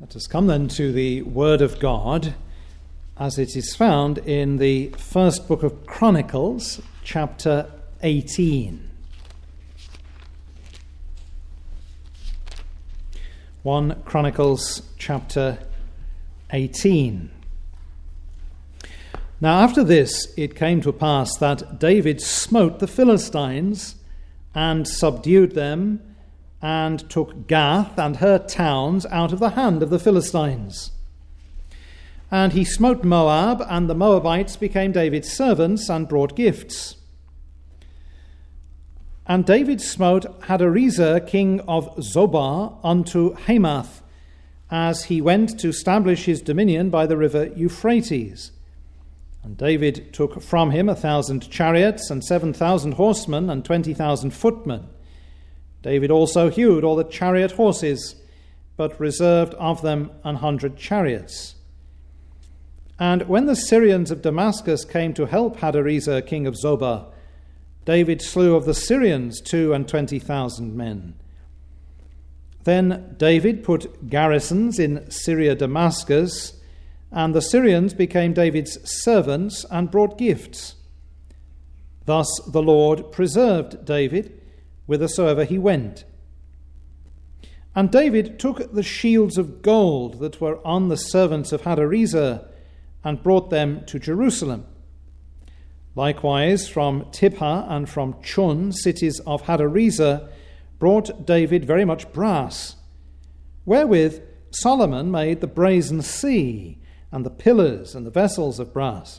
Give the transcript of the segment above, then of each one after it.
Let us come then to the Word of God as it is found in the first book of Chronicles, chapter 18. 1 Chronicles chapter 18. Now after this it came to pass that David smote the Philistines and subdued them, and took Gath and her towns out of the hand of the Philistines. And he smote Moab, and the Moabites became David's servants and brought gifts. And David smote Hadarezer, king of Zobah, unto Hamath, as he went to establish his dominion by the river Euphrates. And David took from him 1,000 chariots, and 7,000 horsemen, and 20,000 footmen. David also hewed all the chariot horses, but reserved of them 100 chariots. And when the Syrians of Damascus came to help Hadarezer, king of Zobah, David slew of the Syrians 22,000 men. Then David put garrisons in Syria Damascus, and the Syrians became David's servants and brought gifts. Thus the Lord preserved David whithersoever he went. And David took the shields of gold that were on the servants of Hadarezer, and brought them to Jerusalem. Likewise from Tibhah and from Chun, cities of Hadarezer, brought David very much brass, wherewith Solomon made the brazen sea, and the pillars and the vessels of brass.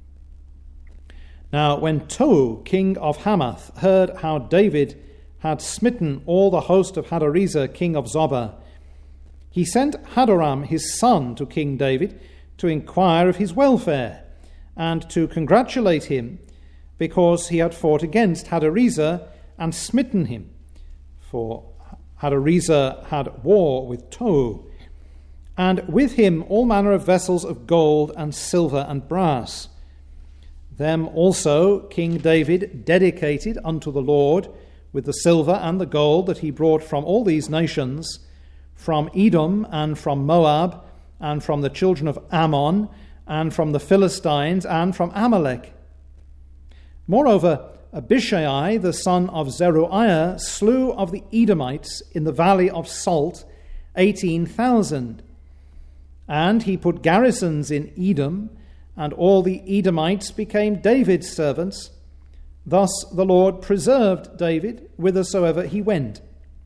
Now when Tou, king of Hamath, heard how David had smitten all the host of Hadarezer, king of Zobah, he sent Hadoram his son to King David to inquire of his welfare, and to congratulate him, because he had fought against Hadarezer and smitten him. For Hadarezer had war with Tou, and with him all manner of vessels of gold and silver and brass. Them also King David dedicated unto the Lord with the silver and the gold that he brought from all these nations, from Edom and from Moab, and from the children of Ammon, and from the Philistines, and from Amalek. Moreover, Abishai, the son of Zeruiah, slew of the Edomites in the valley of Salt 18,000. And he put garrisons in Edom, and all the Edomites became David's servants. Thus the Lord preserved David whithersoever he went.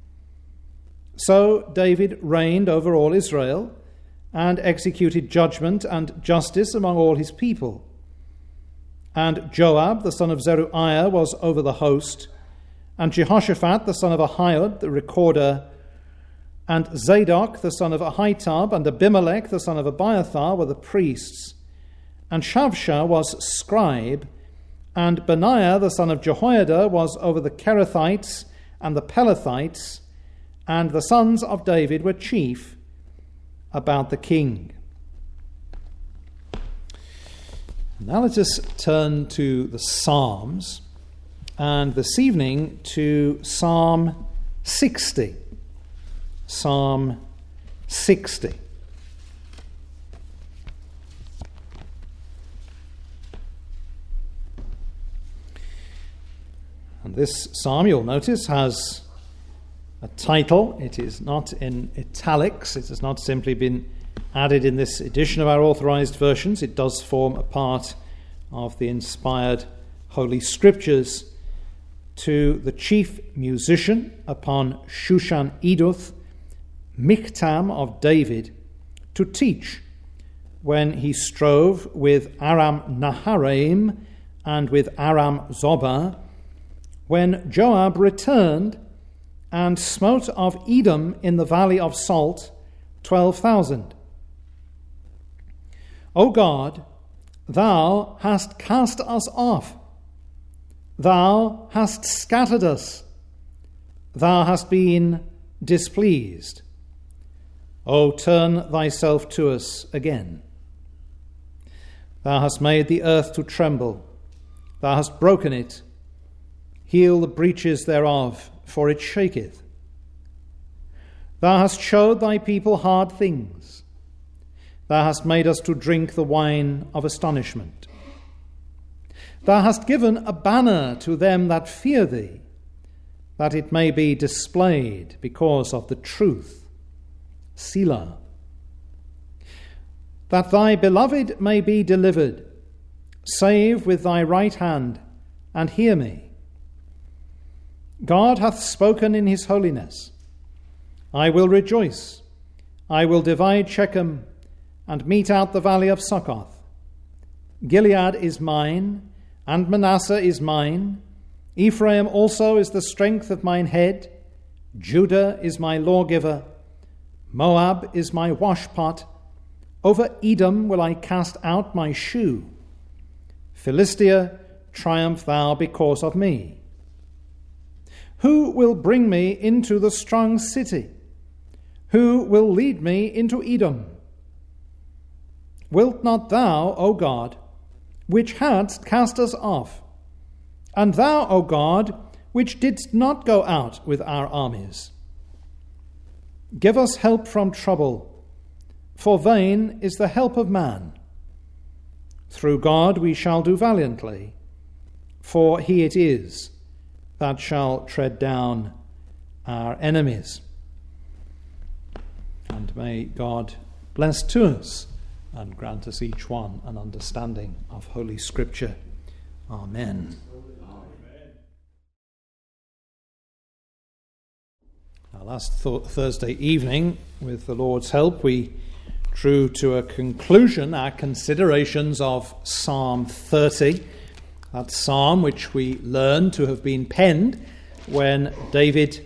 So David reigned over all Israel, and executed judgment and justice among all his people. And Joab, the son of Zeruiah, was over the host, and Jehoshaphat, the son of Ahiud, the recorder, and Zadok, the son of Ahitub, and Abimelech, the son of Abiathar, were the priests. And Shavsha was scribe, and Benaiah, the son of Jehoiada, was over the Kerethites and the Pelethites, and the sons of David were chief about the king. Now let us turn to the Psalms, and this evening to Psalm 60. Psalm 60. And this psalm, you'll notice, has a title. It is not in italics. It has not simply been added in this edition of our authorized versions. It does form a part of the inspired Holy Scriptures. To the chief musician upon Shushan Eduth, Michtam of David, to teach when he strove with Aram Naharaim and with Aram Zobah, when Joab returned and smote of Edom in the valley of Salt 12,000. O God, thou hast cast us off. Thou hast scattered us. Thou hast been displeased. O turn thyself to us again. Thou hast made the earth to tremble. Thou hast broken it. Heal the breaches thereof, for it shaketh. Thou hast showed thy people hard things. Thou hast made us to drink the wine of astonishment. Thou hast given a banner to them that fear thee, that it may be displayed because of the truth. Selah. That thy beloved may be delivered, save with thy right hand, and hear me. God hath spoken in his holiness. I will rejoice. I will divide Shechem, and mete out the valley of Succoth. Gilead is mine, and Manasseh is mine. Ephraim also is the strength of mine head. Judah is my lawgiver. Moab is my washpot. Over Edom will I cast out my shoe. Philistia, triumph thou because of me. Who will bring me into the strong city? Who will lead me into Edom? Wilt not thou, O God, which hadst cast us off, and thou, O God, which didst not go out with our armies? Give us help from trouble, for vain is the help of man. Through God we shall do valiantly, for he it is that shall tread down our enemies. And may God bless to us and grant us each one an understanding of Holy Scripture. Amen. Last Thursday evening, with the Lord's help, we drew to a conclusion our considerations of Psalm 30, that psalm which we learned to have been penned when David's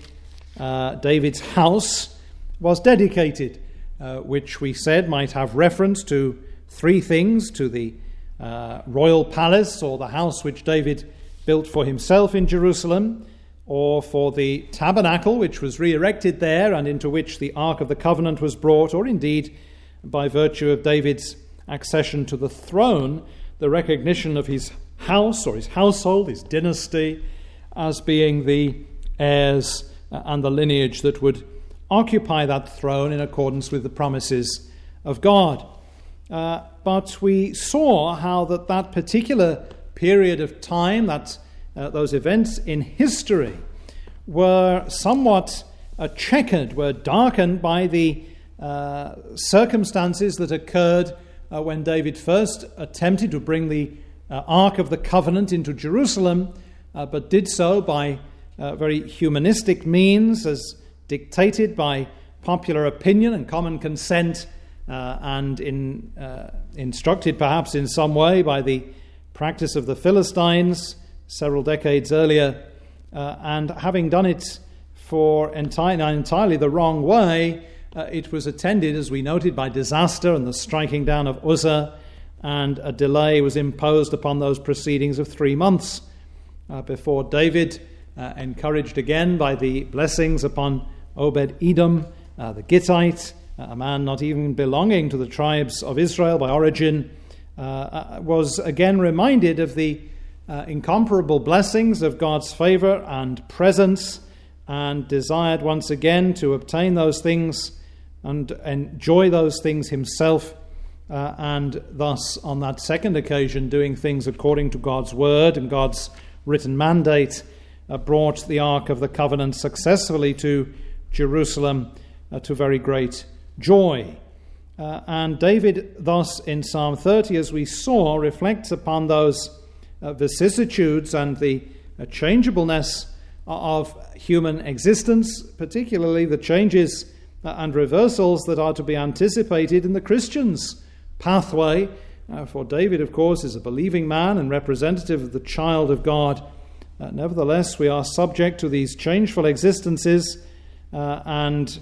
house was dedicated, which we said might have reference to three things: to the royal palace, or the house which David built for himself in Jerusalem, or for the tabernacle which was re-erected there and into which the Ark of the Covenant was brought, or indeed, by virtue of David's accession to the throne, the recognition of his house or his household, his dynasty, as being the heirs and the lineage that would occupy that throne in accordance with the promises of God. But we saw how that particular period of time, those events in history, were somewhat checkered, were darkened by the circumstances that occurred when David first attempted to bring the Ark of the Covenant into Jerusalem, but did so by very humanistic means, as dictated by popular opinion and common consent, and instructed perhaps in some way by the practice of the Philistines several decades earlier, and having done it for entirely the wrong way, it was attended, as we noted, by disaster and the striking down of Uzzah, and a delay was imposed upon those proceedings of 3 months before David, encouraged again by the blessings upon Obed-Edom, the Gittite, a man not even belonging to the tribes of Israel by origin, was again reminded of the incomparable blessings of God's favor and presence, and desired once again to obtain those things and enjoy those things himself, and thus on that second occasion, doing things according to God's word and God's written mandate, brought the Ark of the Covenant successfully to Jerusalem to very great joy. And David thus in Psalm 30, as we saw, reflects upon those vicissitudes and the changeableness of human existence, particularly the changes and reversals that are to be anticipated in the Christian's pathway. For David, of course, is a believing man and representative of the child of God. Nevertheless, we are subject to these changeful existences, and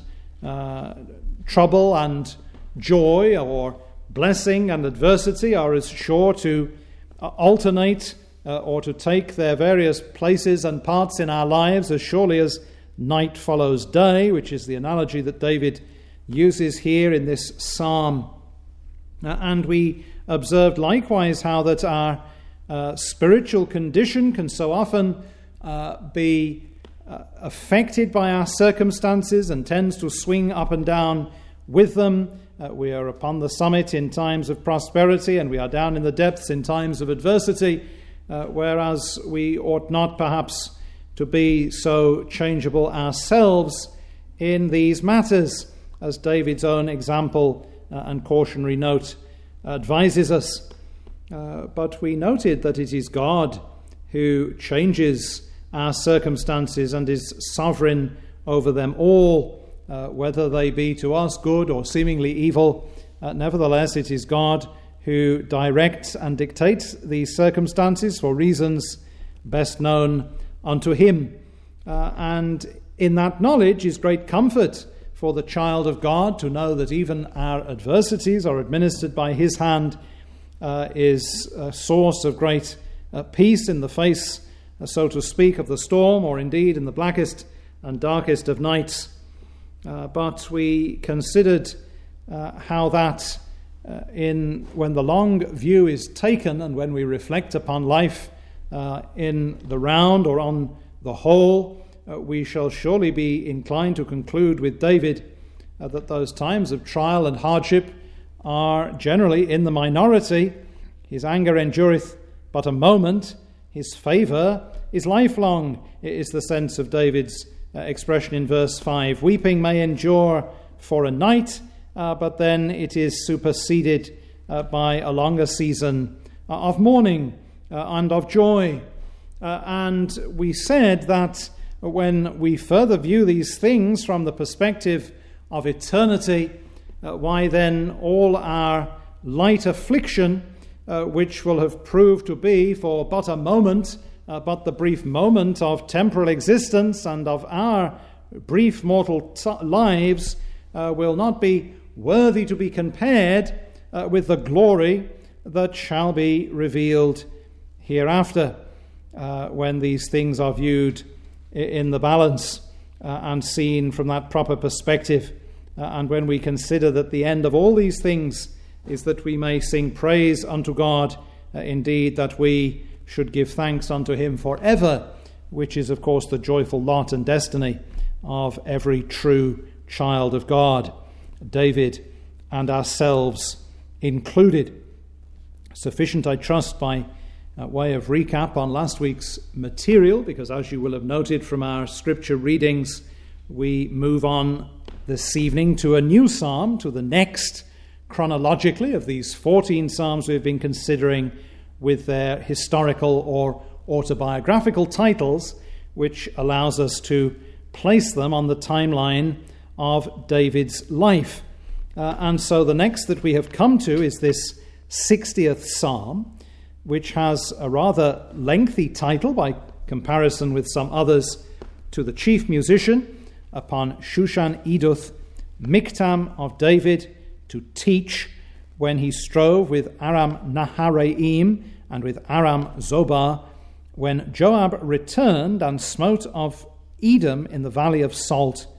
trouble and joy, or blessing and adversity, are as sure to alternate or to take their various places and parts in our lives as surely as night follows day, which is the analogy that David uses here in this psalm. And we observed likewise how that our spiritual condition can so often be affected by our circumstances and tends to swing up and down with them. We are upon the summit in times of prosperity, and we are down in the depths in times of adversity, whereas we ought not perhaps to be so changeable ourselves in these matters, as David's own example and cautionary note advises us. But we noted that it is God who changes our circumstances and is sovereign over them all, whether they be to us good or seemingly evil. Nevertheless, it is God who directs and dictates these circumstances for reasons best known unto him. And in that knowledge is great comfort for the child of God to know that even our adversities are administered by his hand, is a source of great peace in the face, so to speak, of the storm, or indeed in the blackest and darkest of nights. But we considered how that when the long view is taken and when we reflect upon life in the round or on the whole, we shall surely be inclined to conclude with David that those times of trial and hardship are generally in the minority. His anger endureth but a moment, his favour is lifelong, is the sense of David's expression in verse 5. Weeping may endure for a night, but then it is superseded by a longer season of mourning and of joy. And we said that when we further view these things from the perspective of eternity, why then all our light affliction, which will have proved to be for but a moment, but the brief moment of temporal existence and of our brief mortal lives, will not be worthy to be compared with the glory that shall be revealed hereafter, when these things are viewed in the balance and seen from that proper perspective, and when we consider that the end of all these things is that we may sing praise unto God, indeed that we should give thanks unto him forever, which is of course the joyful lot and destiny of every true child of God, David and ourselves included. Sufficient, I trust, by way of recap on last week's material, because as you will have noted from our scripture readings, we move on this evening to a new psalm, to the next chronologically of these 14 psalms we've been considering with their historical or autobiographical titles, which allows us to place them on the timeline of David's life. And so the next that we have come to is this 60th psalm, which has a rather lengthy title by comparison with some others, to the chief musician upon Shushan Eduth, Miktam of David, to teach when he strove with Aram Naharaim and with Aram Zobah, when Joab returned and smote of Edom in the valley of Salt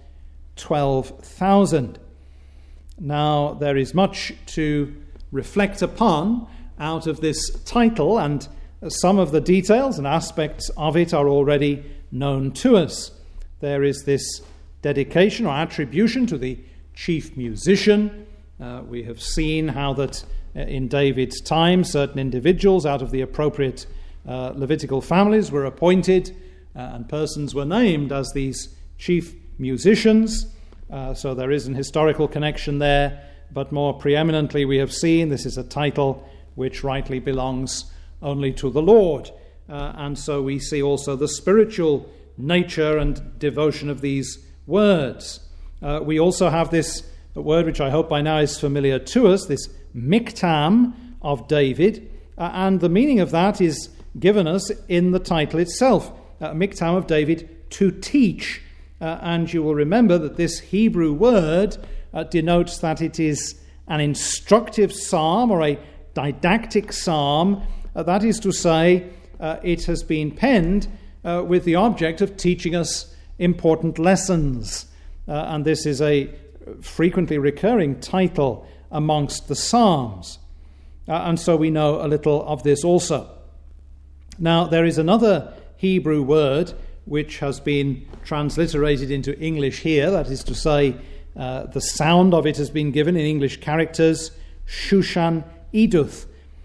12,000. Now there is much to reflect upon out of this title, and some of the details and aspects of it are already known to us. There is this dedication or attribution to the chief musician. We have seen how that in David's time certain individuals out of the appropriate Levitical families were appointed and persons were named as these chief musicians. So there is an historical connection there, but more preeminently we have seen this is a title which rightly belongs only to the Lord. And so we see also the spiritual nature and devotion of these words. We also have this word which I hope by now is familiar to us, this Miktam of David, and the meaning of that is given us in the title itself, Miktam of David, to teach. And you will remember that this Hebrew word denotes that it is an instructive psalm or a didactic psalm. That is to say, it has been penned with the object of teaching us important lessons. And this is a frequently recurring title amongst the Psalms. And so we know a little of this also. Now, there is another Hebrew word which has been transliterated into English here. That is to say, the sound of it has been given in English characters, Shushan Iduth.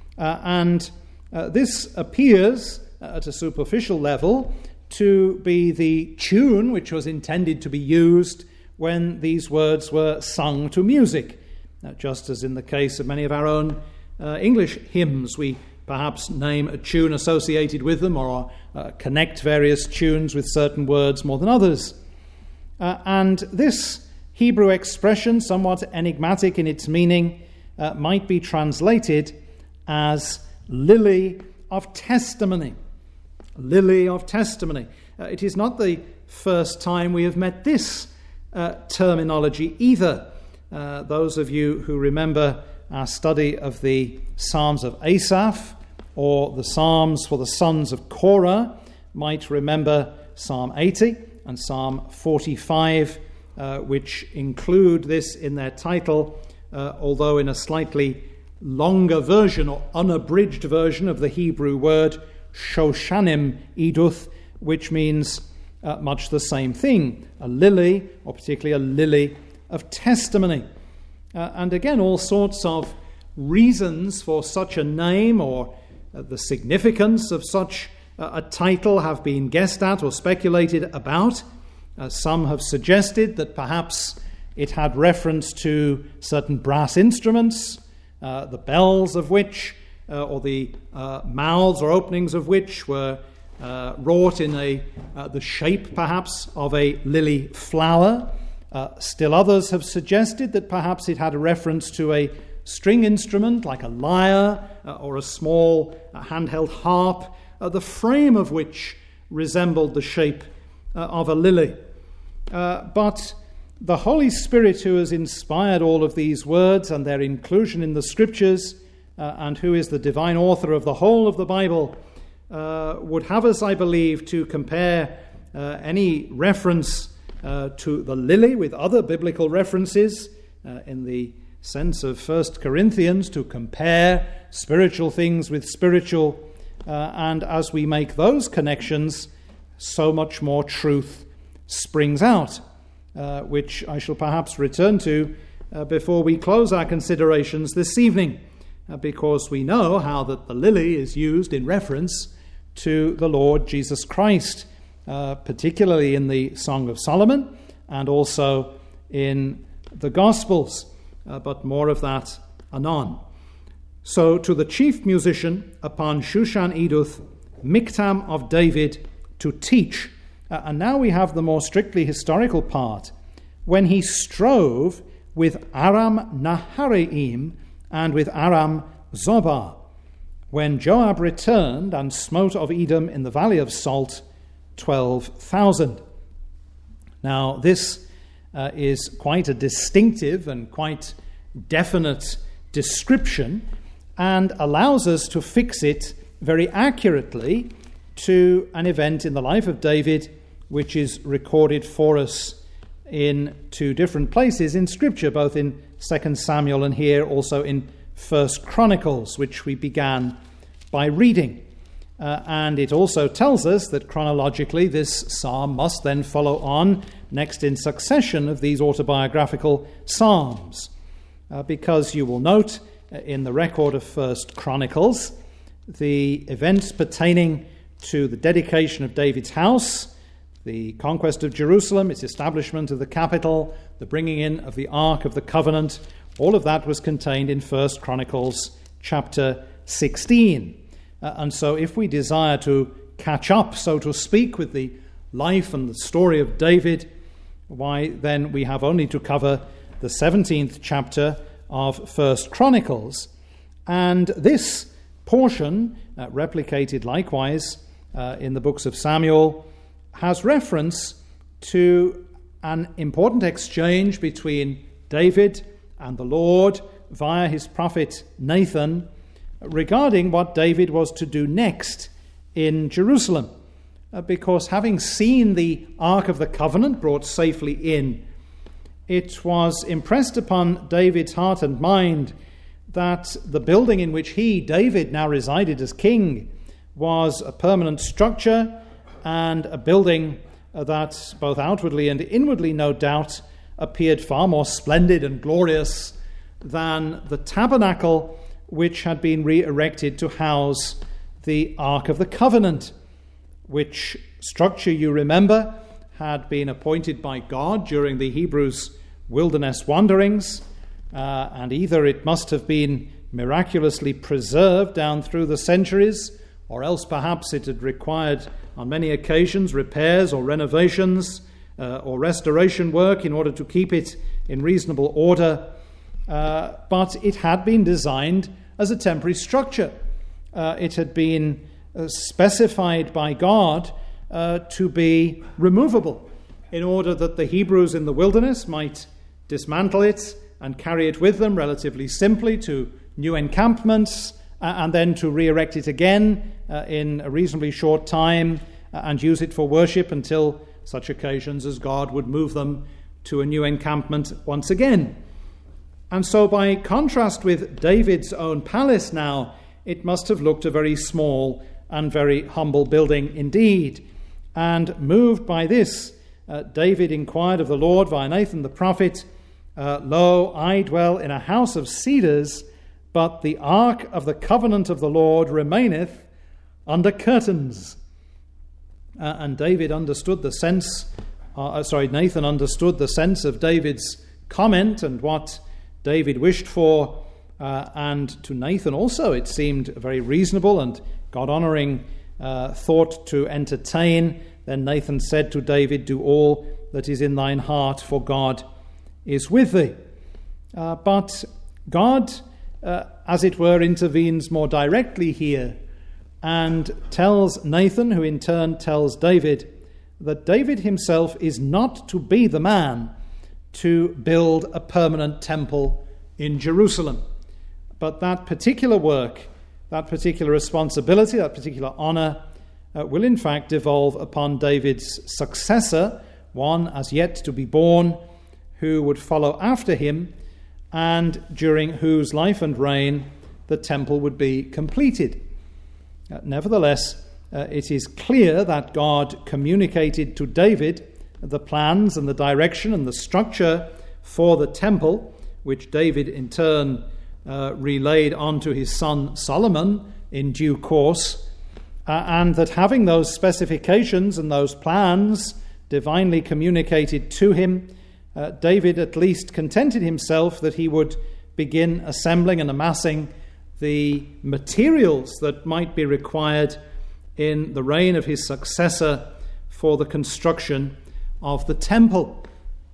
And this appears, at a superficial level, to be the tune which was intended to be used when these words were sung to music. Just as in the case of many of our own English hymns, we perhaps name a tune associated with them or connect various tunes with certain words more than others. And this Hebrew expression, somewhat enigmatic in its meaning, might be translated as lily of testimony. Lily of testimony. It is not the first time we have met this terminology either. Those of you who remember our study of the Psalms of Asaph or the Psalms for the sons of Korah might remember Psalm 80 and Psalm 45, which include this in their title, although in a slightly longer version or unabridged version of the Hebrew word Shoshanim Iduth, which means much the same thing, a lily, or particularly a lily of testimony. And again, all sorts of reasons for such a name or the significance of such a title have been guessed at or speculated about. Some have suggested that perhaps it had reference to certain brass instruments, the bells of which, or the mouths or openings of which were wrought in the shape, perhaps, of a lily flower. Still others have suggested that perhaps it had a reference to a string instrument like a lyre or a small handheld harp, the frame of which resembled the shape of a lily. But the Holy Spirit, who has inspired all of these words and their inclusion in the Scriptures, and who is the divine author of the whole of the Bible, would have us, I believe, to compare any reference to the lily with other biblical references in the sense of 1 Corinthians, to compare spiritual things with spiritual, and as we make those connections, so much more truth springs out, which I shall perhaps return to before we close our considerations this evening, because we know how that the lily is used in reference to the Lord Jesus Christ, particularly in the Song of Solomon and also in the Gospels, but more of that anon. So to the chief musician upon Shushan Iduth, Miktam of David, to teach. And now we have the more strictly historical part, when he strove with Aram Naharaim and with Aram Zobah, when Joab returned and smote of Edom in the valley of Salt 12,000. Now this is quite a distinctive and quite definite description, and allows us to fix it very accurately to an event in the life of David, which is recorded for us in two different places in Scripture, both in 2 Samuel and here also in 1 Chronicles, which we began by reading. And it also tells us that chronologically this psalm must then follow on next in succession of these autobiographical psalms. Because you will note in the record of 1 Chronicles, the events pertaining to the dedication of David's house, the conquest of Jerusalem, its establishment of the capital, the bringing in of the Ark of the Covenant, all of that was contained in 1 Chronicles chapter 16. And so if we desire to catch up, so to speak, with the life and the story of David, why then we have only to cover the 17th chapter of 1 Chronicles. And this portion, replicated likewise in the books of Samuel, has reference to an important exchange between David and the Lord via his prophet Nathan regarding what David was to do next in Jerusalem. Because having seen the Ark of the Covenant brought safely in, it was impressed upon David's heart and mind that the building in which he, David, now resided as king was a permanent structure and a building that both outwardly and inwardly, no doubt, appeared far more splendid and glorious than the tabernacle which had been re-erected to house the Ark of the Covenant, which structure, you remember, had been appointed by God during the Hebrews' wilderness wanderings, and either it must have been miraculously preserved down through the centuries, or else perhaps it had required on many occasions repairs or renovations or restoration work in order to keep it in reasonable order. But it had been designed as a temporary structure. It had been specified by God to be removable in order that the Hebrews in the wilderness might dismantle it and carry it with them relatively simply to new encampments, and then to re-erect it again in a reasonably short time and use it for worship until such occasions as God would move them to a new encampment once again. And so by contrast with David's own palace now, it must have looked a very small and very humble building indeed. And moved by this, David inquired of the Lord via Nathan the prophet, "Lo, I dwell in a house of cedars, but the ark of the covenant of the Lord remaineth under curtains." And David understood the sense, Nathan understood the sense of David's comment and what David wished for, and to Nathan also it seemed a very reasonable and God-honoring thought to entertain. Then Nathan said to David, "Do all that is in thine heart, for God is with thee." But God, as it were, intervenes more directly here and tells Nathan, who in turn tells David, that David himself is not to be the man to build a permanent temple in Jerusalem. But that particular work, that particular responsibility, that particular honor will in fact devolve upon David's successor, one as yet to be born, who would follow after him, and during whose life and reign the temple would be completed. Nevertheless, it is clear that God communicated to David the plans and the direction and the structure for the temple, which David in turn relayed on to his son Solomon in due course, and that having those specifications and those plans divinely communicated to him, David at least contented himself that he would begin assembling and amassing the materials that might be required in the reign of his successor for the construction of the temple.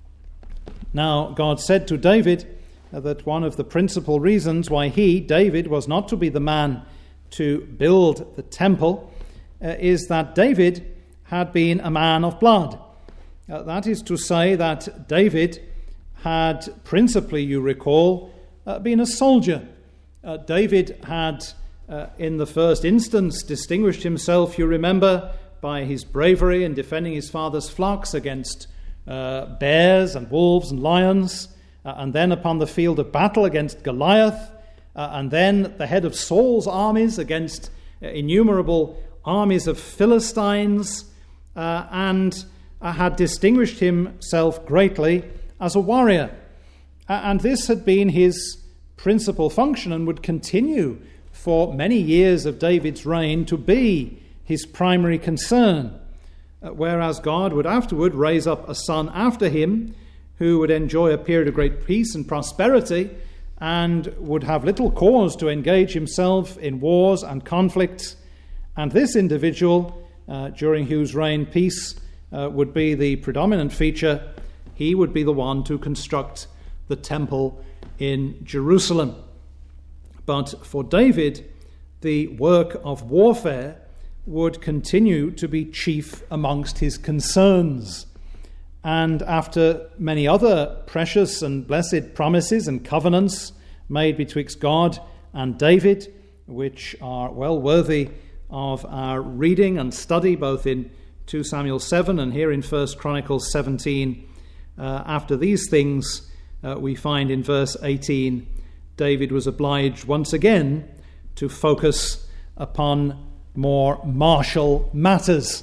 Now, God said to David that one of the principal reasons why he, David, was not to be the man to build the temple is that David had been a man of blood. That is to say that David had principally, you recall, been a soldier. David had, in the first instance, distinguished himself, you remember, by his bravery in defending his father's flocks against bears and wolves and lions, and then upon the field of battle against Goliath, and then the head of Saul's armies against innumerable armies of Philistines, and had distinguished himself greatly as a warrior. And this had been his principal function and would continue for many years of David's reign to be his primary concern, whereas God would afterward raise up a son after him who would enjoy a period of great peace and prosperity and would have little cause to engage himself in wars and conflicts. And this individual, during whose reign peace would be the predominant feature, he would be the one to construct the temple in Jerusalem. But for David, the work of warfare would continue to be chief amongst his concerns. And after many other precious and blessed promises and covenants made betwixt God and David, which are well worthy of our reading and study, both in 2 Samuel 7 and here in 1 Chronicles 17, after these things, we find in verse 18, David was obliged once again to focus upon more martial matters.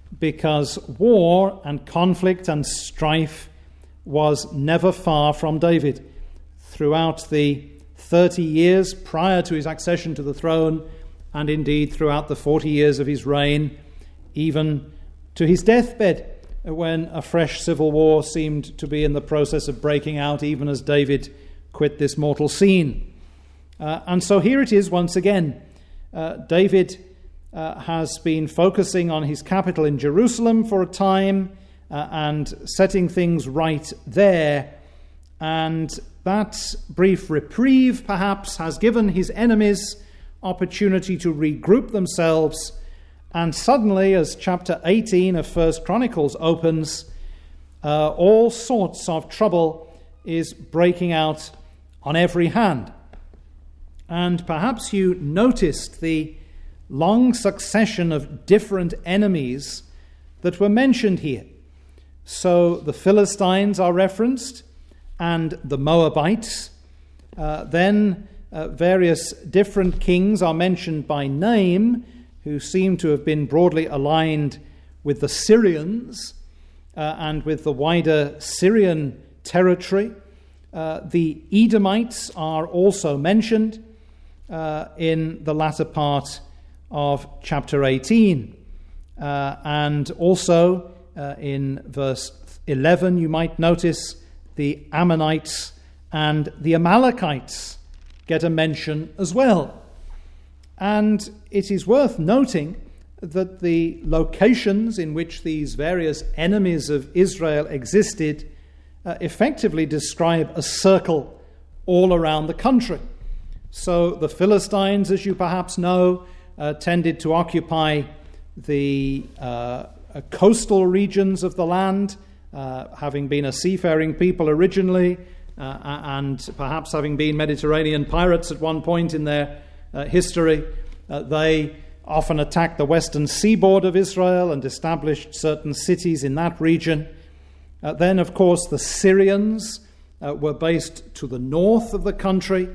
because war and conflict and strife was never far from David. Throughout the 30 years prior to his accession to the throne, and indeed throughout the 40 years of his reign, even to his deathbed, when a fresh civil war seemed to be in the process of breaking out, even as David quit this mortal scene. And so here it is once again. David has been focusing on his capital in Jerusalem for a time and setting things right there. And that brief reprieve, perhaps, has given his enemies opportunity to regroup themselves. And suddenly, as chapter 18 of 1 Chronicles opens, all sorts of trouble is breaking out on every hand. And perhaps you noticed the long succession of different enemies that were mentioned here. So the Philistines are referenced, and the Moabites. Then various different kings are mentioned by name, who seem to have been broadly aligned with the Syrians and with the wider Syrian territory. The Edomites are also mentioned in the latter part of chapter 18. And also in verse 11, you might notice the Ammonites and the Amalekites get a mention as well. And it is worth noting that the locations in which these various enemies of Israel existed effectively describe a circle all around the country. So the Philistines, as you perhaps know, tended to occupy the coastal regions of the land, having been a seafaring people originally, and perhaps having been Mediterranean pirates at one point in their history. They often attacked the western seaboard of Israel and established certain cities in that region. Then, of course, the Syrians were based to the north of the country.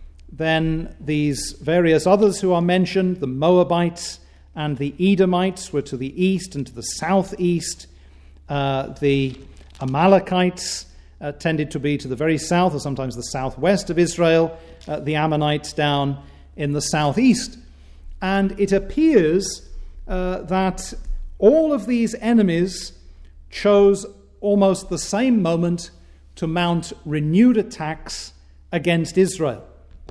Then these various others who are mentioned, the Moabites and the Edomites, were to the east and to the southeast. The Amalekites tended to be to the very south, or sometimes the southwest of Israel. The Ammonites down in the southeast. And it appears that all of these enemies chose almost the same moment to mount renewed attacks against Israel.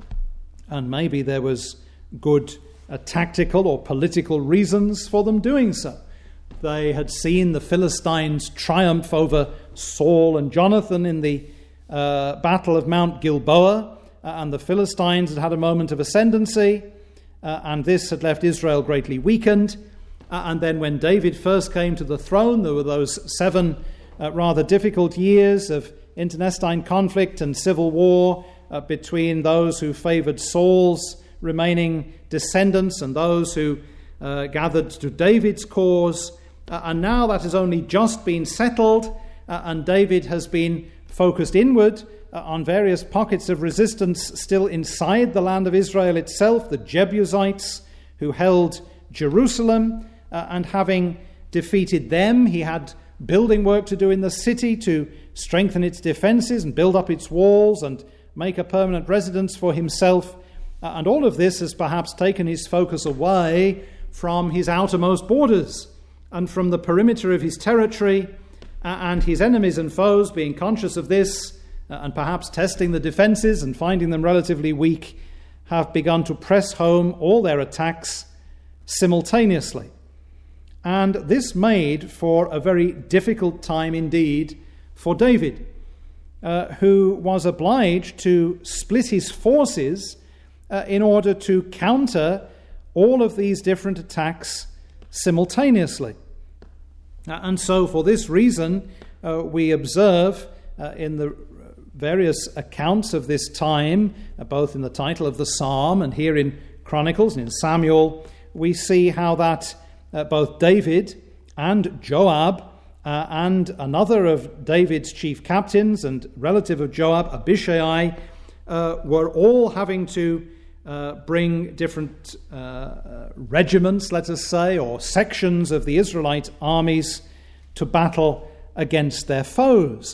And maybe there was good tactical or political reasons for them doing so. They had seen the Philistines triumph over Saul and Jonathan in the Battle of Mount Gilboa, and the Philistines had had a moment of ascendancy, and this had left Israel greatly weakened. And then when David first came to the throne, there were those 7 rather difficult years of internecine conflict and civil war between those who favored Saul's remaining descendants and those who gathered to David's cause. And now that has only just been settled, and David has been focused inward on various pockets of resistance still inside the land of Israel itself, the Jebusites who held Jerusalem, and having defeated them, he had building work to do in the city to strengthen its defenses and build up its walls and make a permanent residence for himself. And all of this has perhaps taken his focus away from his outermost borders and from the perimeter of his territory, and his enemies and foes, being conscious of this and perhaps testing the defenses and finding them relatively weak, have begun to press home all their attacks simultaneously. And this made for a very difficult time indeed for David, who was obliged to split his forces in order to counter all of these different attacks simultaneously. And so for this reason, we observe in the various accounts of this time, both in the title of the psalm and here in Chronicles and in Samuel, we see how that both David and Joab and another of David's chief captains and relative of Joab, Abishai, were all having to bring different regiments, let us say, or sections of the Israelite armies to battle against their foes.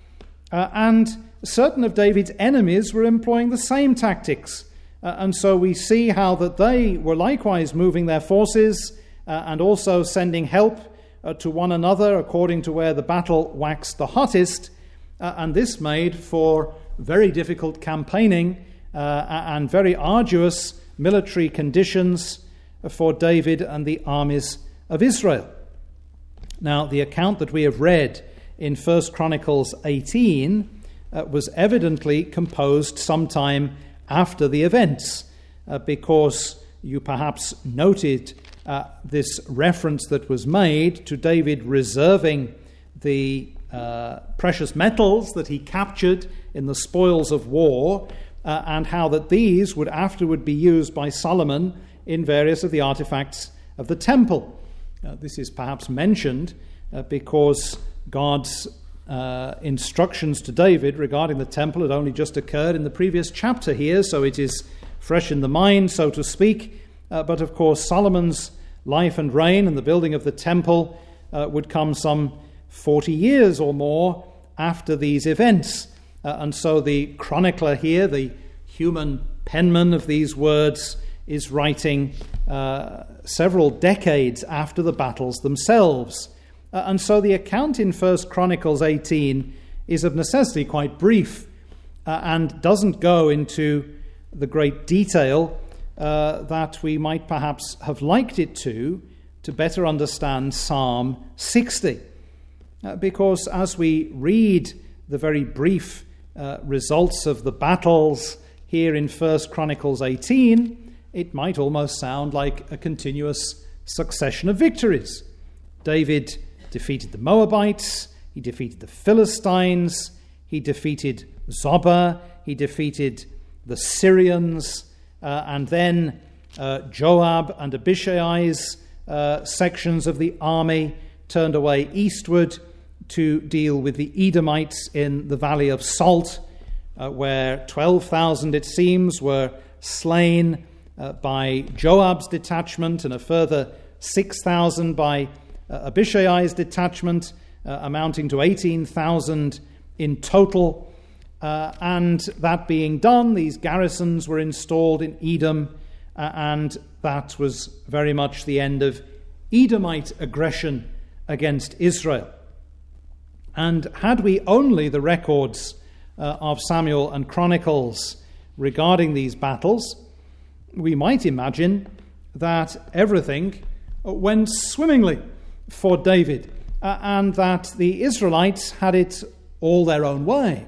And certain of David's enemies were employing the same tactics. And so we see how that they were likewise moving their forces and also sending help to one another according to where the battle waxed the hottest. And this made for very difficult campaigning and very arduous military conditions for David and the armies of Israel. Now, the account that we have read in 1 Chronicles 18 was evidently composed sometime after the events, because you perhaps noted this reference that was made to David reserving the precious metals that he captured in the spoils of war, and how that these would afterward be used by Solomon in various of the artifacts of the temple. This is perhaps mentioned because God's instructions to David regarding the temple had only just occurred in the previous chapter here, so it is fresh in the mind, so to speak. But of course, Solomon's life and reign and the building of the temple would come some 40 years or more after these events. And so the chronicler here, the human penman of these words, is writing several decades after the battles themselves. And so the account in 1 Chronicles 18 is of necessity quite brief and doesn't go into the great detail that we might perhaps have liked it to better understand Psalm 60. Because as we read the very brief results of the battles here in 1 Chronicles 18, it might almost sound like a continuous succession of victories. David defeated the Moabites, he defeated the Philistines, he defeated Zobah, he defeated the Syrians, and then Joab and Abishai's sections of the army turned away eastward to deal with the Edomites in the Valley of Salt, where 12,000, it seems, were slain by Joab's detachment and a further 6,000 by Abishai's detachment, amounting to 18,000 in total. And that being done, these garrisons were installed in Edom, and that was very much the end of Edomite aggression against Israel. And had we only the records of Samuel and Chronicles regarding these battles, we might imagine that everything went swimmingly for David, and that the Israelites had it all their own way.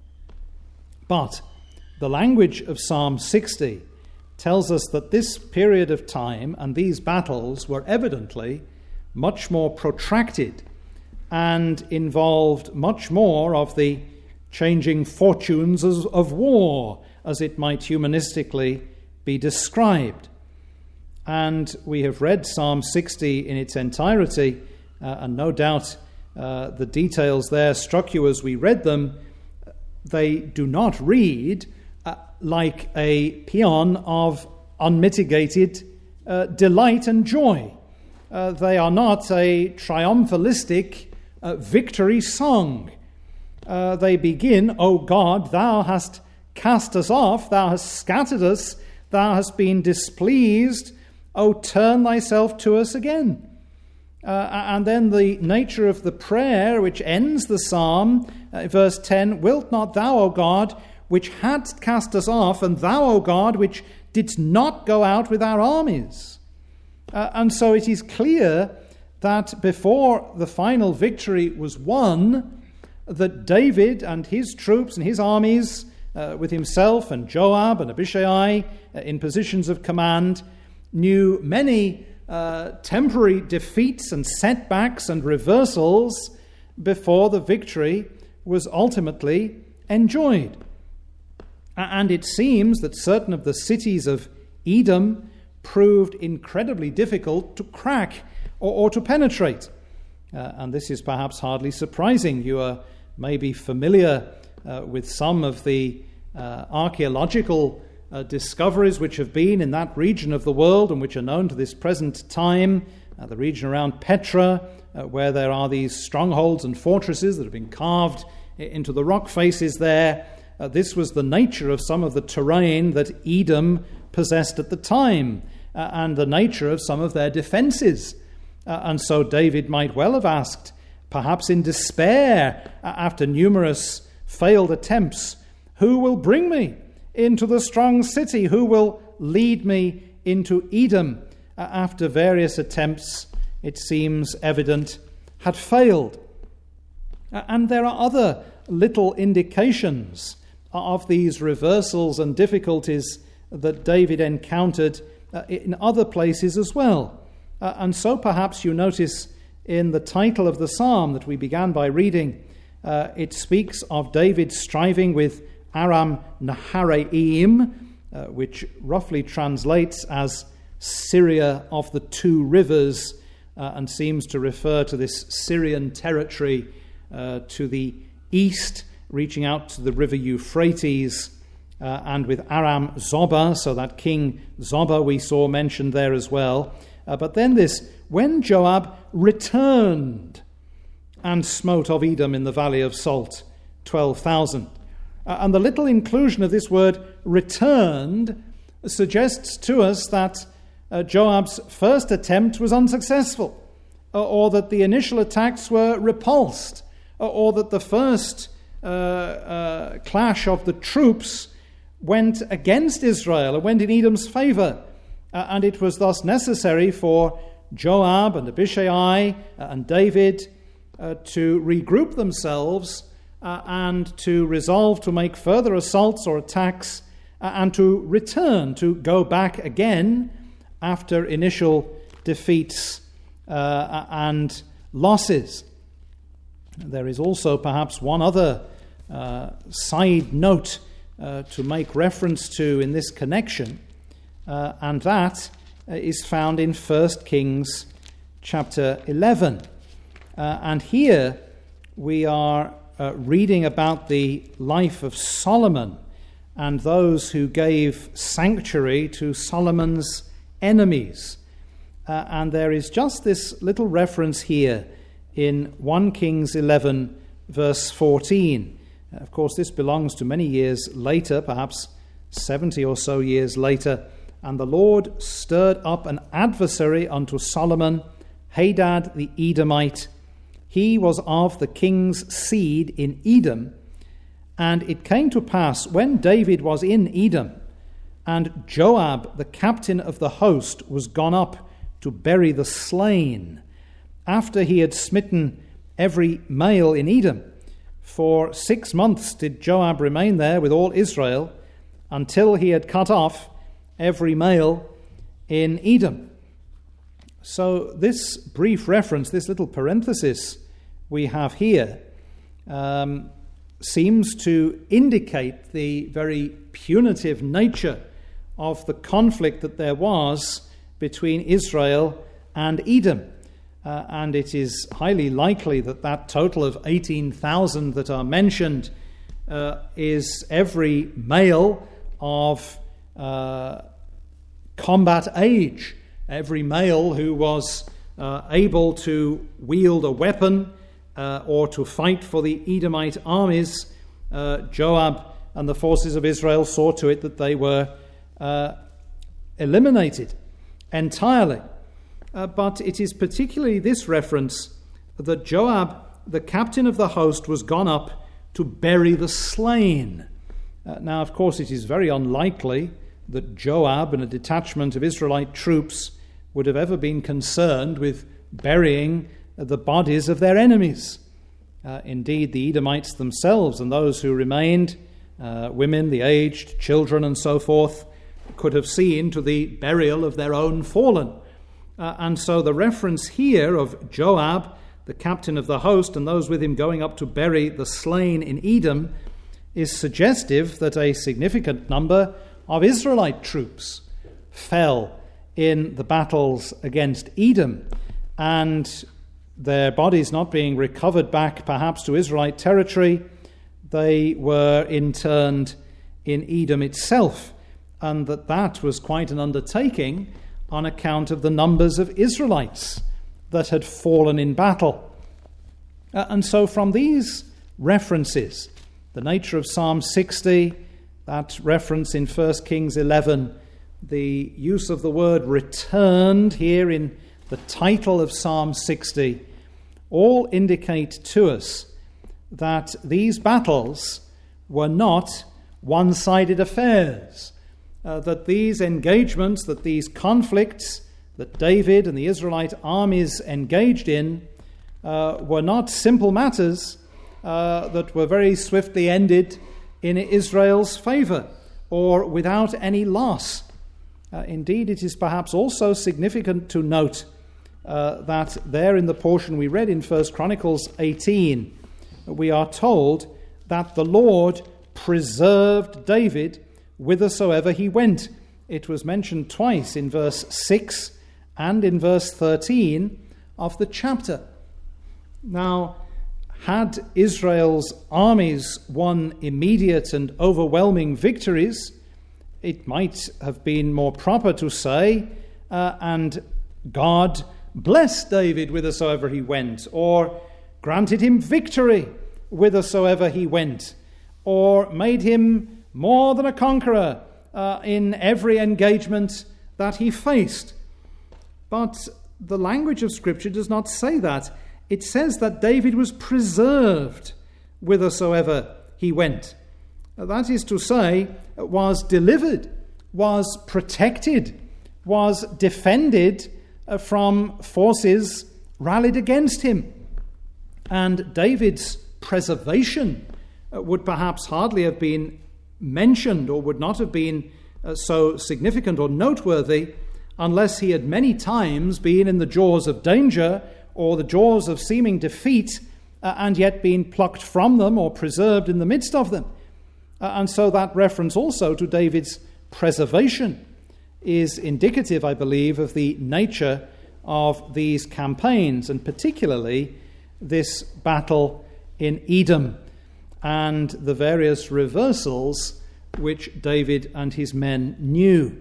But the language of Psalm 60 tells us that this period of time and these battles were evidently much more protracted and involved much more of the changing fortunes of war, as it might humanistically be described. And we have read Psalm 60 in its entirety, and no doubt the details there struck you as we read them. They do not read like a paean of unmitigated delight and joy. They are not a triumphalistic victory song. They begin, O God, thou hast cast us off, thou hast scattered us, thou hast been displeased, O turn thyself to us again. And then the nature of the prayer which ends the psalm, verse 10, wilt not thou, O God, which hadst cast us off, and thou, O God, which didst not go out with our armies. And so it is clear that before the final victory was won, that David and his troops and his armies, with himself and Joab and Abishai in positions of command, knew many temporary defeats and setbacks and reversals before the victory was ultimately enjoyed. And it seems that certain of the cities of Edom proved incredibly difficult to crack or to penetrate. And this is perhaps hardly surprising. You are maybe familiar with some of the archaeological discoveries which have been in that region of the world and which are known to this present time, the region around Petra, where there are these strongholds and fortresses that have been carved into the rock faces there. This was the nature of some of the terrain that Edom possessed at the time, and the nature of some of their defenses. And so David might well have asked, perhaps in despair, after numerous failed attempts, who will bring me into the strong city? Who will lead me into Edom? After various attempts, it seems evident, had failed. And there are other little indications of these reversals and difficulties that David encountered in other places as well. And so perhaps you notice in the title of the psalm that we began by reading, it speaks of David striving with Aram Naharaim, which roughly translates as Syria of the two rivers, and seems to refer to this Syrian territory to the east, reaching out to the river Euphrates, and with Aram Zobah, so that King Zobah we saw mentioned there as well. But then this, when Joab returned and smote of Edom in the valley of Salt, 12,000. And the little inclusion of this word returned suggests to us that Joab's first attempt was unsuccessful, or that the initial attacks were repulsed, or that the first clash of the troops went against Israel and went in Edom's favor. And it was thus necessary for Joab and Abishai and David to regroup themselves and to resolve to make further assaults or attacks and to return, to go back again after initial defeats and losses. There is also perhaps one other side note to make reference to in this connection, and that is found in 1 Kings chapter 11. And here we are reading about the life of Solomon and those who gave sanctuary to Solomon's enemies. And there is just this little reference here in 1 Kings 11, verse 14. Of course, this belongs to many years later, perhaps 70 or so years later. And the Lord stirred up an adversary unto Solomon, Hadad the Edomite. He was of the king's seed in Edom. And it came to pass, when David was in Edom, and Joab, the captain of the host, was gone up to bury the slain, after he had smitten every male in Edom. For 6 months did Joab remain there with all Israel, until he had cut off every male in Edom. So this brief reference, this little parenthesis we have here, seems to indicate the very punitive nature of the conflict that there was between Israel and Edom. And it is highly likely that that total of 18,000 that are mentioned is every male of combat age, every male who was able to wield a weapon or to fight for the Edomite armies. Joab and the forces of Israel saw to it that they were eliminated entirely. But it is particularly this reference that Joab, the captain of the host, was gone up to bury the slain. Now, of course, it is very unlikely that Joab and a detachment of Israelite troops would have ever been concerned with burying the bodies of their enemies. Indeed, the Edomites themselves and those who remained, women, the aged, children, and so forth, could have seen to the burial of their own fallen. And so the reference here of Joab, the captain of the host, and those with him going up to bury the slain in Edom is suggestive that a significant number of Israelite troops fell in the battles against Edom, and their bodies not being recovered back perhaps to Israelite territory, they were interned in Edom itself. and that was quite an undertaking on account of the numbers of Israelites that had fallen in battle. And so from these references, the nature of Psalm 60, that reference in 1 Kings 11, the use of the word returned here in the title of Psalm 60, all indicate to us that these battles were not one-sided affairs, that these engagements, that these conflicts that David and the Israelite armies engaged in were not simple matters that were very swiftly ended in Israel's favor or without any loss. Indeed, it is perhaps also significant to note that there in the portion we read in 1 Chronicles 18, we are told that the Lord preserved David whithersoever he went. It was mentioned twice in verse 6 and in verse 13 of the chapter. Now, had Israel's armies won immediate and overwhelming victories, it might have been more proper to say, and God blessed David whithersoever he went, or granted him victory whithersoever he went, or made him more than a conqueror in every engagement that he faced. But the language of Scripture does not say that. It says that David was preserved whithersoever he went. That is to say, was delivered, was protected, was defended from forces rallied against him. And David's preservation would perhaps hardly have been mentioned, or would not have been so significant or noteworthy, unless he had many times been in the jaws of danger or the jaws of seeming defeat, and yet been plucked from them or preserved in the midst of them. And so that reference also to David's preservation is indicative, I believe, of the nature of these campaigns, and particularly this battle in Edom and the various reversals which David and his men knew.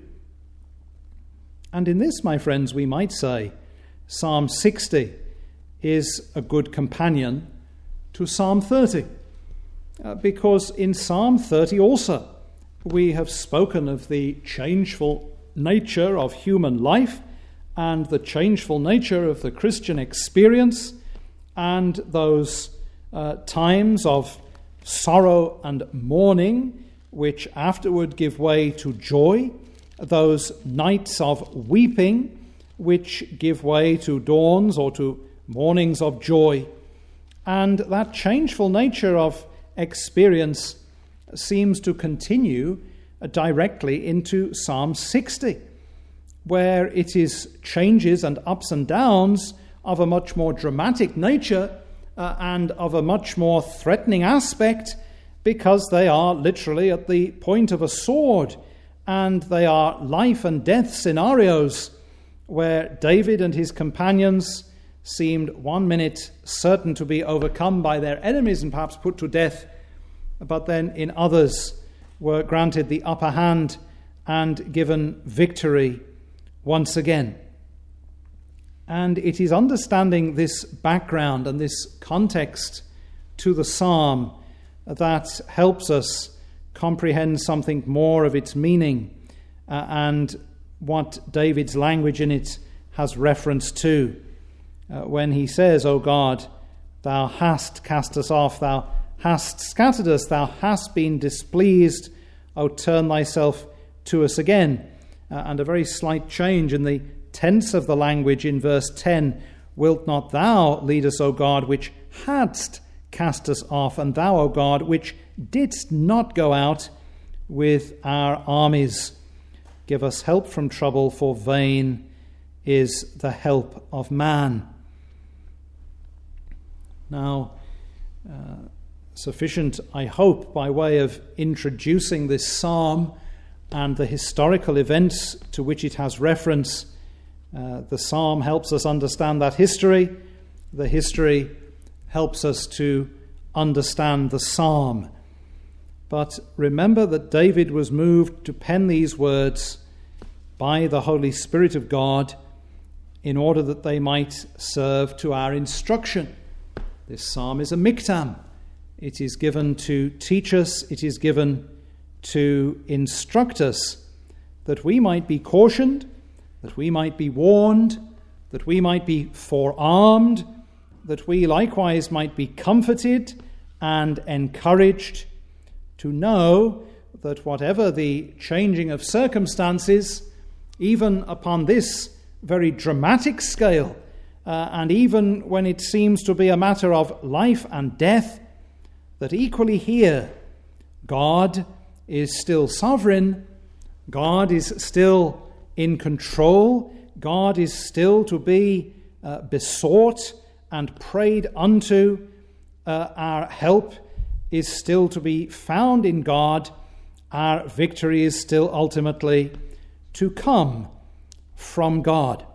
And in this, my friends, we might say Psalm 60 is a good companion to Psalm 30, because in Psalm 30 also we have spoken of the changeful nature of human life and the changeful nature of the Christian experience, and those times of sorrow and mourning which afterward give way to joy, those nights of weeping which give way to dawns or to mornings of joy. And that changeful nature of experience seems to continue directly into Psalm 60, where it is changes and ups and downs of a much more dramatic nature and of a much more threatening aspect, because they are literally at the point of a sword, and they are life and death scenarios where David and his companions seemed 1 minute certain to be overcome by their enemies and perhaps put to death, but then in others were granted the upper hand and given victory once again. And it is understanding this background and this context to the psalm that helps us comprehend something more of its meaning and what David's language in it has reference to. When he says, O God, thou hast cast us off, thou hast scattered us, thou hast been displeased, O turn thyself to us again. And a very slight change in the tense of the language in verse 10. Wilt not thou lead us, O God, which hadst cast us off, and thou, O God, which didst not go out with our armies. Give us help from trouble, for vain is the help of man. Now, sufficient, I hope, by way of introducing this psalm and the historical events to which it has reference. The psalm helps us understand that history. The history helps us to understand the psalm. But remember that David was moved to pen these words by the Holy Spirit of God in order that they might serve to our instruction. This psalm is a miktam. It is given to teach us, it is given to instruct us, that we might be cautioned, that we might be warned, that we might be forearmed, that we likewise might be comforted and encouraged to know that whatever the changing of circumstances, even upon this very dramatic scale, and even when it seems to be a matter of life and death, that equally here, God is still sovereign, God is still in control, God is still to be besought and prayed unto, our help is still to be found in God, our victory is still ultimately to come from God.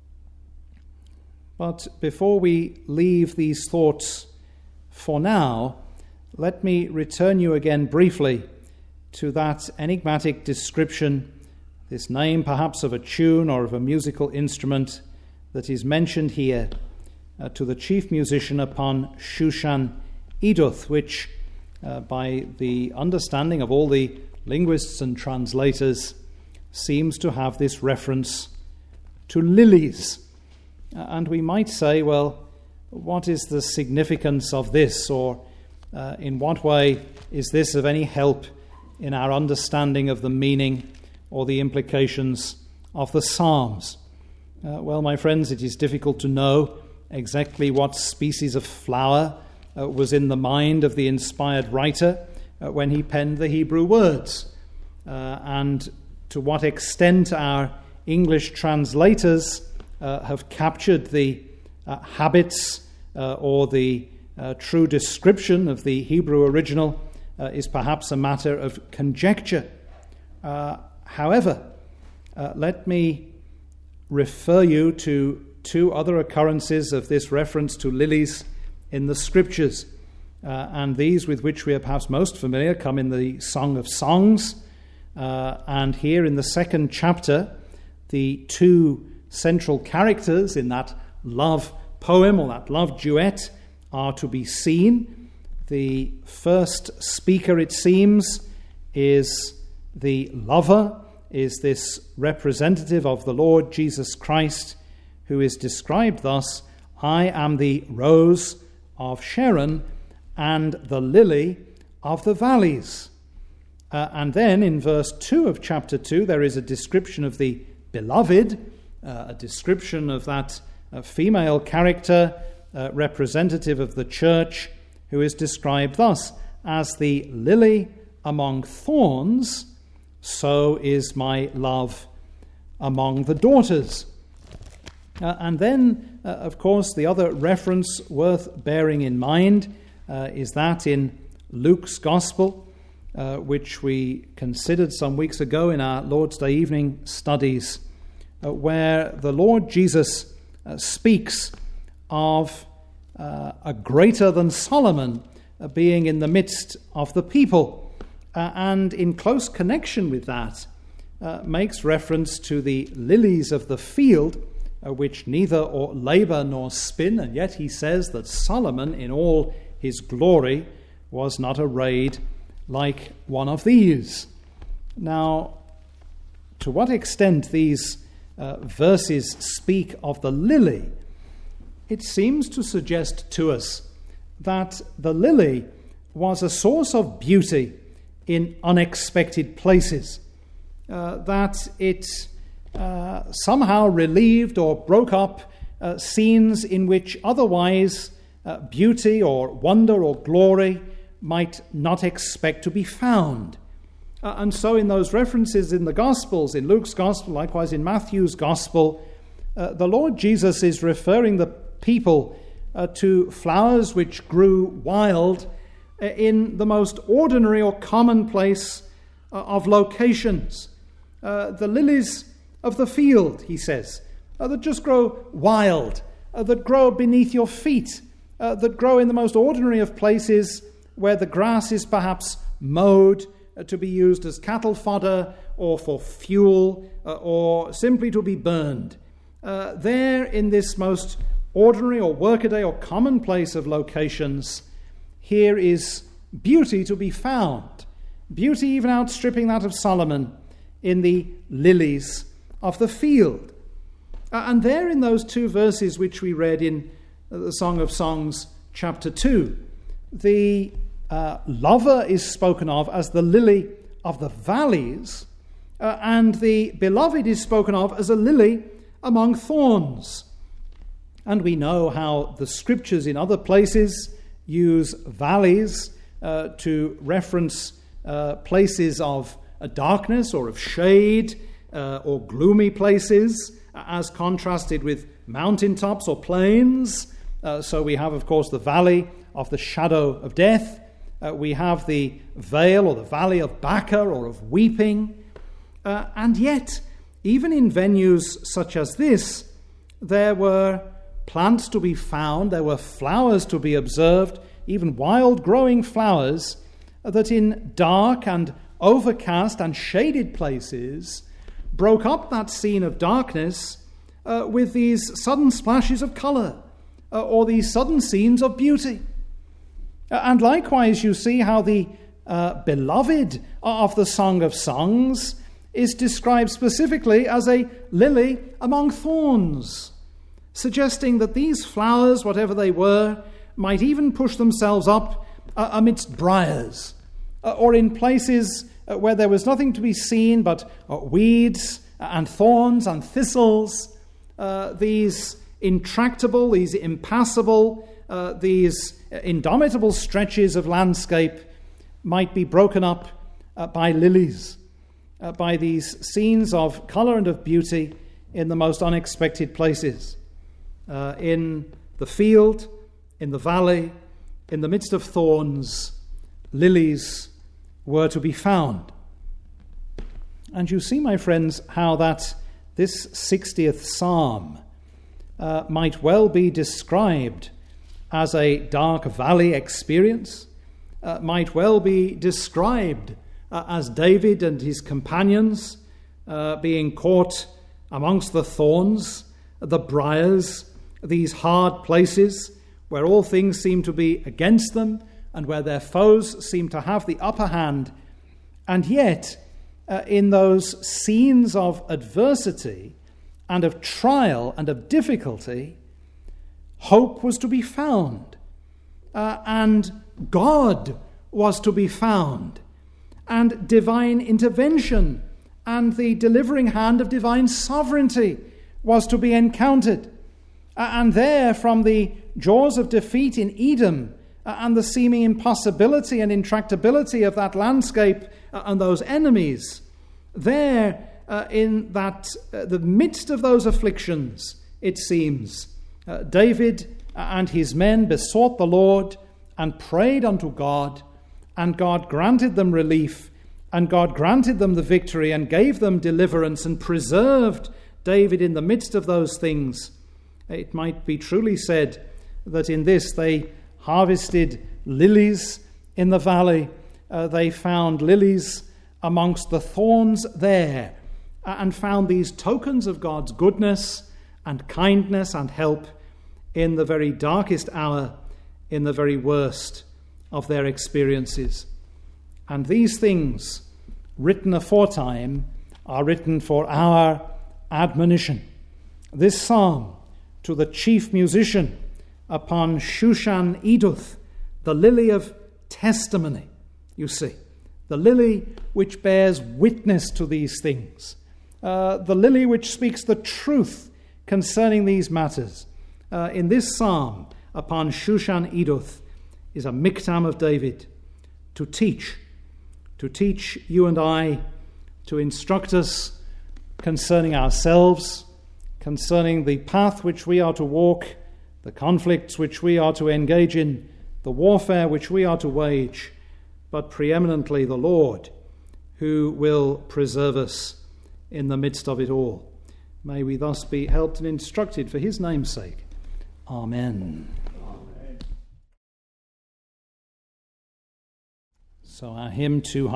But before we leave these thoughts for now, let me return you again briefly to that enigmatic description, this name perhaps of a tune or of a musical instrument that is mentioned here to the chief musician upon Shushan Eduth, which by the understanding of all the linguists and translators seems to have this reference to lilies. And we might say, well, what is the significance of this, or in what way is this of any help in our understanding of the meaning or the implications of the Psalms? Well, my friends, it is difficult to know exactly what species of flower was in the mind of the inspired writer when he penned the Hebrew words, and to what extent our English translators have captured the habits or the true description of the Hebrew original is perhaps a matter of conjecture. However, let me refer you to two other occurrences of this reference to lilies in the Scriptures, and these with which we are perhaps most familiar come in the Song of Songs, and here in the second chapter, the two central characters in that love poem or that love duet are to be seen. The first speaker, it seems, is the lover, is this representative of the Lord Jesus Christ, who is described thus: I am the rose of Sharon and the lily of the valleys. And then in verse 2 of chapter 2, there is a description of the beloved, a description of that female character, representative of the church, who is described thus: as the lily among thorns, so is my love among the daughters. And then, of course, the other reference worth bearing in mind is that in Luke's Gospel, which we considered some weeks ago in our Lord's Day evening studies, where the Lord Jesus speaks of a greater than Solomon being in the midst of the people, and in close connection with that makes reference to the lilies of the field, which neither or labor nor spin, and yet he says that Solomon in all his glory was not arrayed like one of these. Now, to what extent these verses speak of the lily, it seems to suggest to us that the lily was a source of beauty in unexpected places, that it somehow relieved or broke up scenes in which otherwise beauty or wonder or glory might not expect to be found. And so in those references in the Gospels, in Luke's Gospel, likewise in Matthew's Gospel, the Lord Jesus is referring the people to flowers which grew wild in the most ordinary or commonplace of locations. The lilies of the field, he says, that just grow wild, that grow beneath your feet, that grow in the most ordinary of places where the grass is perhaps mowed to be used as cattle fodder or for fuel or simply to be burned. There in this most ordinary or workaday or commonplace of locations, here is beauty to be found. Beauty even outstripping that of Solomon in the lilies of the field. And there in those two verses which we read in the Song of Songs chapter 2, the lover is spoken of as the lily of the valleys, and the beloved is spoken of as a lily among thorns. And we know how the scriptures in other places use valleys to reference places of darkness or of shade or gloomy places, as contrasted with mountaintops or plains. So we have, of course, the valley of the shadow of death. We have the vale or the valley of Baca or of weeping. And yet, even in venues such as this, there were plants to be found, there were flowers to be observed, even wild growing flowers, that in dark and overcast and shaded places broke up that scene of darkness with these sudden splashes of colour or these sudden scenes of beauty. And likewise, you see how the beloved of the Song of Songs is described specifically as a lily among thorns, suggesting that these flowers, whatever they were, might even push themselves up amidst briars, or in places where there was nothing to be seen but weeds and thorns and thistles, these intractable, these impassable, these indomitable stretches of landscape might be broken up by lilies, by these scenes of colour and of beauty in the most unexpected places. In the field, in the valley, in the midst of thorns, lilies were to be found. And you see, my friends, how that this 60th Psalm might well be described as a dark valley experience, might well be described as David and his companions being caught amongst the thorns, the briars, these hard places where all things seem to be against them and where their foes seem to have the upper hand. And yet, in those scenes of adversity and of trial and of difficulty, hope was to be found, and God was to be found, and divine intervention and the delivering hand of divine sovereignty was to be encountered. And there, from the jaws of defeat in Edom and the seeming impossibility and intractability of that landscape and those enemies, there in that the midst of those afflictions, it seems, David and his men besought the Lord and prayed unto God, and God granted them relief, and God granted them the victory and gave them deliverance and preserved David in the midst of those things. It might be truly said that in this they harvested lilies in the valley. They found lilies amongst the thorns there, and found these tokens of God's goodness and kindness and help in the very darkest hour, in the very worst of their experiences. And these things, written aforetime, are written for our admonition. This psalm to the chief musician upon Shushan Eduth, the lily of testimony, you see, the lily which bears witness to these things, the lily which speaks the truth concerning these matters. In this psalm upon Shushan Eduth is a miktam of David to teach you and I, to instruct us concerning ourselves, concerning the path which we are to walk, the conflicts which we are to engage in, the warfare which we are to wage, but preeminently the Lord, who will preserve us in the midst of it all. May we thus be helped and instructed for his name's sake. Amen. So our hymn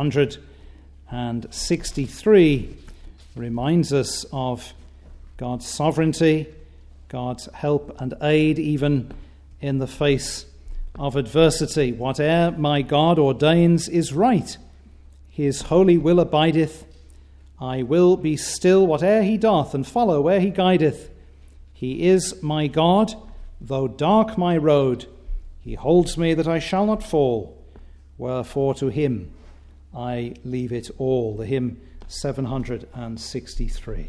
263 reminds us of God's sovereignty, God's help and aid even in the face of adversity. Whate'er my God ordains is right. His holy will abideth. I will be still whate'er he doth, and follow where he guideth. He is my God, though dark my road. He holds me that I shall not fall. Wherefore to him I leave it all. The hymn 763.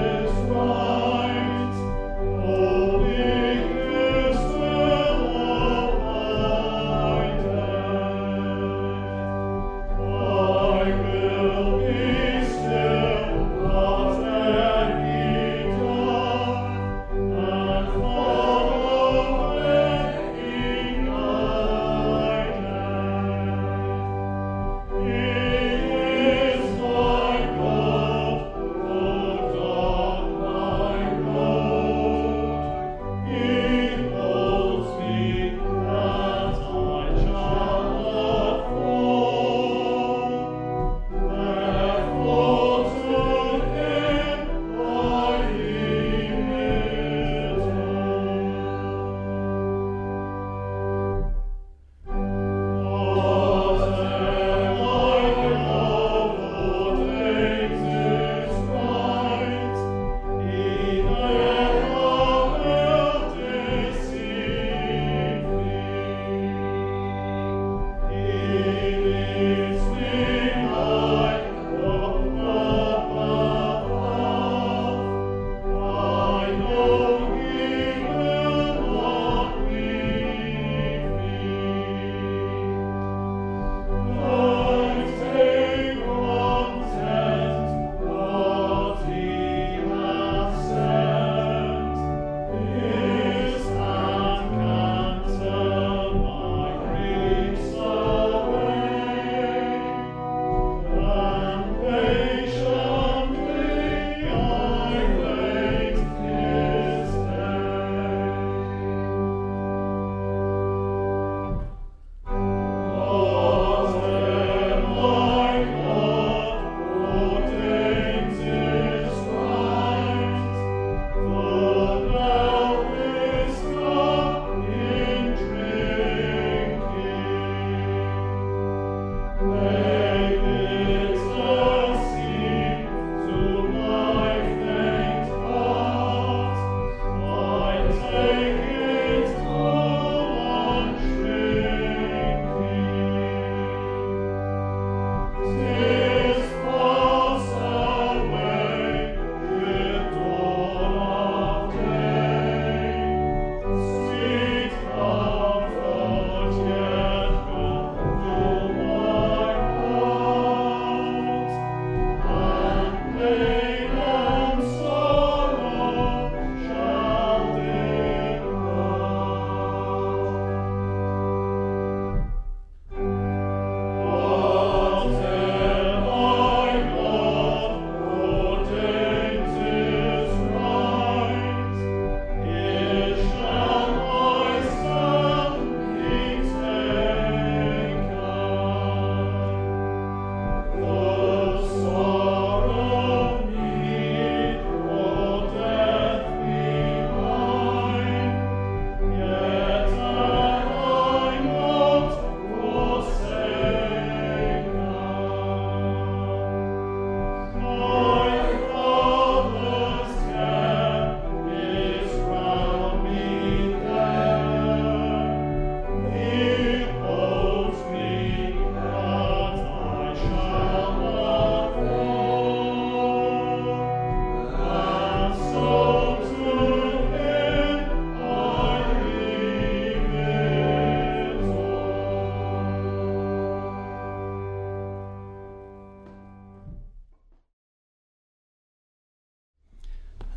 Holy Christ will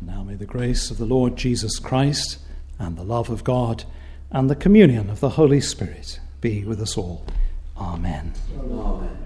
Now may the grace of the Lord Jesus Christ and the love of God and the communion of the Holy Spirit be with us all. Amen. Amen.